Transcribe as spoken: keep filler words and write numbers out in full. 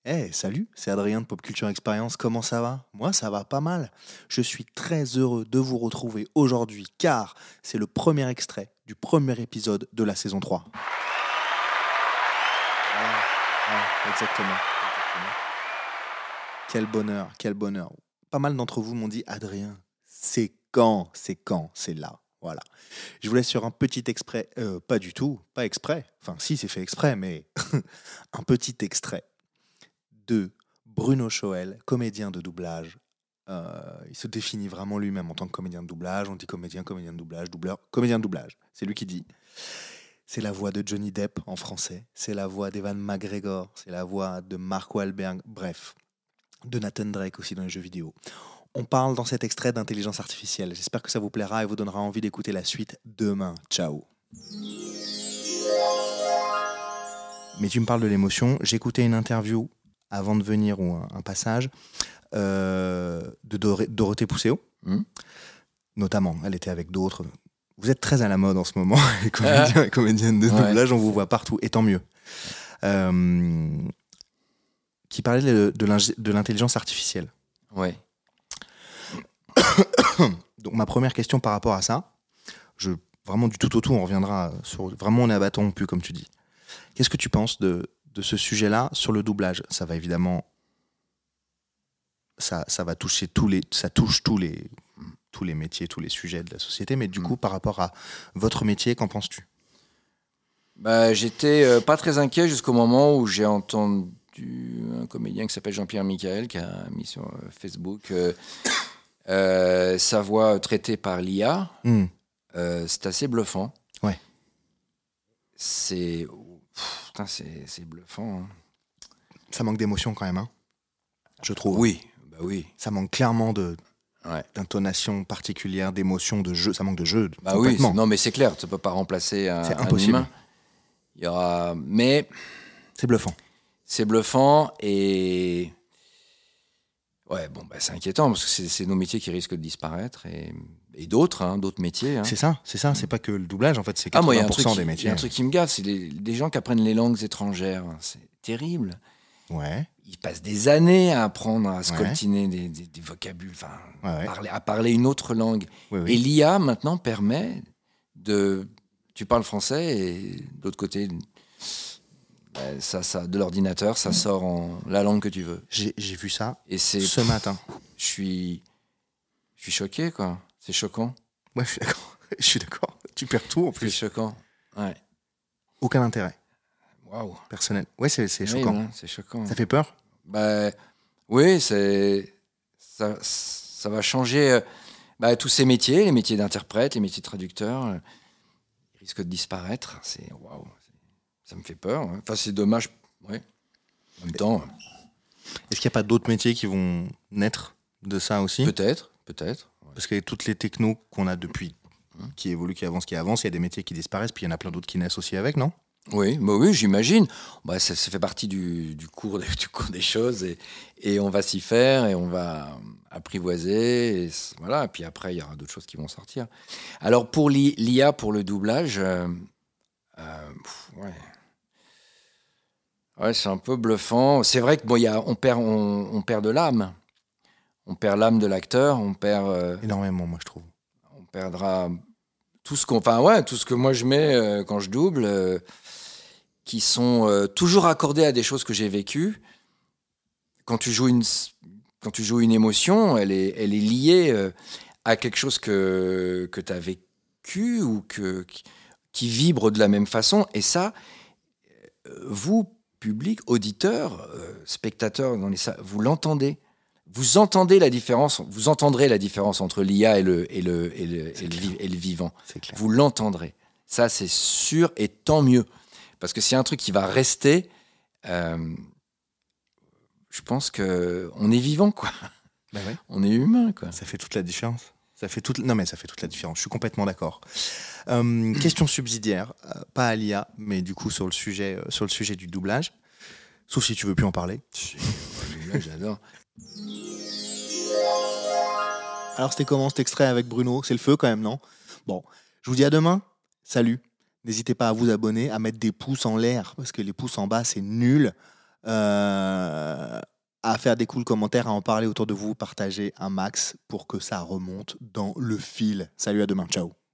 Eh, salut, c'est Adrien de Pop Culture Experience, comment ça va? Moi, ça va pas mal. Je suis très heureux de vous retrouver aujourd'hui car c'est le premier extrait du premier épisode de la saison trois. Voilà, ouais, exactement, exactement. Quel bonheur, quel bonheur. Pas mal d'entre vous m'ont dit, Adrien, c'est quand? C'est quand? C'est là. Voilà. Je vous laisse sur un petit extrait, euh, pas du tout, pas exprès. Enfin, si, c'est fait exprès, mais un petit extrait de Bruno Choel, comédien de doublage. Euh, il se définit vraiment lui-même en tant que comédien de doublage. On dit comédien, comédien de doublage, doubleur, comédien de doublage. C'est lui qui dit. C'est la voix de Johnny Depp en français. C'est la voix d'Evan McGregor. C'est la voix de Mark Wahlberg. Bref, de Nathan Drake aussi dans les jeux vidéo. On parle dans cet extrait d'intelligence artificielle. J'espère que ça vous plaira et vous donnera envie d'écouter la suite demain. Ciao. Mais tu me parles de l'émotion. J'écoutais une interview avant de venir, ou un, un passage, euh, de Dor- Dorothée Pousseau, mmh. notamment. Elle était avec d'autres. Vous êtes très à la mode en ce moment, les comédiens et comédiennes de doublage, ouais. On vous voit partout, et tant mieux. Euh, qui parlait de, de, de l'intelligence artificielle. Ouais. Donc ma première question par rapport à ça, je, vraiment du tout au tout, on reviendra sur... Vraiment, on est à bâton rompu, comme tu dis. Qu'est-ce que tu penses de... de ce sujet-là sur le doublage? Ça va évidemment, ça, ça va toucher tous les, ça touche tous les, tous les métiers, tous les sujets de la société. Mais du mmh. coup, par rapport à votre métier, qu'en penses-tu? Bah, j'étais euh, pas très inquiet jusqu'au moment où j'ai entendu un comédien qui s'appelle Jean-Pierre Michael qui a mis sur Facebook euh, euh, sa voix traitée par l'I A. Mmh. Euh, c'est assez bluffant. Ouais. C'est Putain, c'est, c'est bluffant. Hein. Ça manque d'émotion quand même, hein, je trouve. Oui, bah oui. Ça manque clairement de, ouais. d'intonation particulière, d'émotion, de jeu. Ça manque de jeu. Bah oui, non, mais c'est clair, tu ne peux pas remplacer un, c'est un impossible. humain. Il y aura... Mais... C'est bluffant. C'est bluffant et... Ouais, bon, bah, c'est inquiétant parce que c'est, c'est nos métiers qui risquent de disparaître et, et d'autres, hein, d'autres métiers. Hein. C'est ça, c'est ça, c'est pas que le doublage, en fait, c'est quatre-vingts pour cent ah, moi, des métiers. Il y a un truc qui me gaffe, c'est les, des gens qui apprennent les langues étrangères. C'est terrible. Ouais. Ils passent des années à apprendre à scoltiner ouais. des, des, des vocabules, enfin, ouais, ouais. Parler, à parler une autre langue. Oui, oui. Et l'I A, maintenant, permet de... Tu parles français et de l'autre côté... Ça, ça, de l'ordinateur, ça sort en la langue que tu veux. J'ai, j'ai vu ça et c'est, ce matin. Je suis, je suis choqué, quoi. C'est choquant. Ouais, je suis d'accord. Je suis d'accord. Tu perds tout en plus. C'est choquant. Ouais. Aucun intérêt. Waouh. Personnel. Ouais, c'est, c'est oui, choquant. Ouais, c'est choquant. Ça fait peur? Bah, oui, c'est, ça, ça va changer bah, tous ces métiers, les métiers d'interprète, les métiers de traducteur. Ils risquent de disparaître. C'est waouh. Ça me fait peur. Hein. Enfin, c'est dommage. Ouais. En même temps. Est-ce qu'il n'y a pas d'autres métiers qui vont naître de ça aussi? Peut-être, peut-être. Ouais. Parce que toutes les technos qu'on a depuis, hum. qui évoluent, qui avancent, qui avancent, il y a des métiers qui disparaissent, puis il y en a plein d'autres qui naissent aussi avec, non? Oui, bah oui, j'imagine. Bah, ça, ça fait partie du, du, cours, du cours des choses et, et on va s'y faire et on va apprivoiser. Et voilà. Et puis après, il y aura d'autres choses qui vont sortir. Alors, pour l'I A, pour le doublage, euh, euh, pff, ouais. Ouais, c'est un peu bluffant. C'est vrai que bon, y a, on perd, on, on perd de l'âme. On perd l'âme de l'acteur. On perd euh, énormément, moi je trouve. On perdra tout ce qu'on, enfin ouais, tout ce que moi je mets euh, quand je double, euh, qui sont euh, toujours accordés à des choses que j'ai vécues. Quand tu joues une, quand tu joues une émotion, elle est, elle est liée euh, à quelque chose que que t'as vécu ou que qui, qui vibre de la même façon. Et ça, vous public, auditeur, euh, spectateur, dans les salles, vous l'entendez. Vous entendez la différence, vous entendrez la différence entre l'I A et le, et le, et le, et le, vi- et le vivant. Vous l'entendrez. Ça, c'est sûr et tant mieux. Parce que s'il y a un truc qui va rester, euh, je pense qu'on est vivant, quoi. Ben ouais. On est humain, quoi. Ça fait toute la différence. Ça fait toute... Non, mais ça fait toute la différence. Je suis complètement d'accord. Euh, question subsidiaire, euh, pas à l'I A, mais du coup sur le sujet, euh, sur le sujet du doublage. Sauf si tu veux plus en parler. J'adore. Alors c'était comment cet extrait avec Bruno? C'est le feu quand même, non? Bon, je vous dis à demain. Salut. N'hésitez pas à vous abonner, à mettre des pouces en l'air, parce que les pouces en bas, c'est nul. Euh... à faire des cool commentaires, à en parler autour de vous, partager un max pour que ça remonte dans le fil. Salut, à demain, ciao.